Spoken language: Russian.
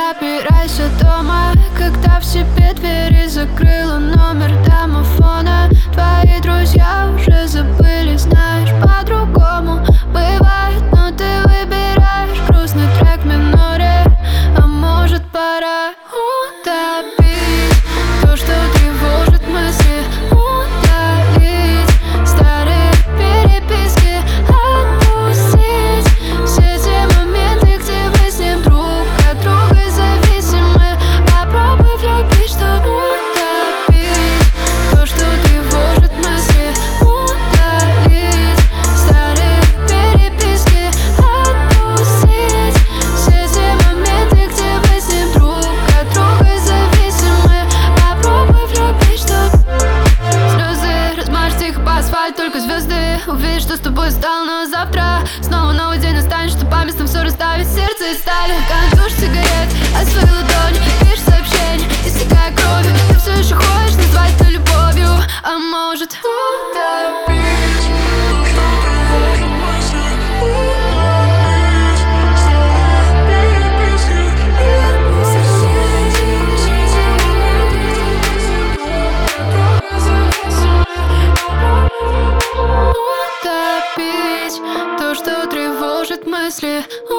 Запирайся дома, когда в себе двери закрыла. Номер домофона твои друзья уже забыли. Знаешь, по-другому бывает, но ты выбираешь грустный трек в миноре. А может, пора утопить то, что тревожит мысли, удалить старые переписки, отпустить все те моменты, где мы с ним друг от друга зависимы. Попробуй влюбить, чтобы утопить то, что тревожит мысли, удалить старые переписки, отпустить все те моменты, где мы с ним друг от друга зависимы. Попробуй влюбить, чтобы слезы размажь тихо по асфальту, только звезды увидишь, что с тобой стало. Но завтра снова новый день настанет, что по местам все расставить, сердце из стали. Как душ сигарет, а свои ладони пишешь сообщение, истекая кровью. Ты все еще хочешь назвать это любовью, а может утопить. Утопить то, что тревожит мысли.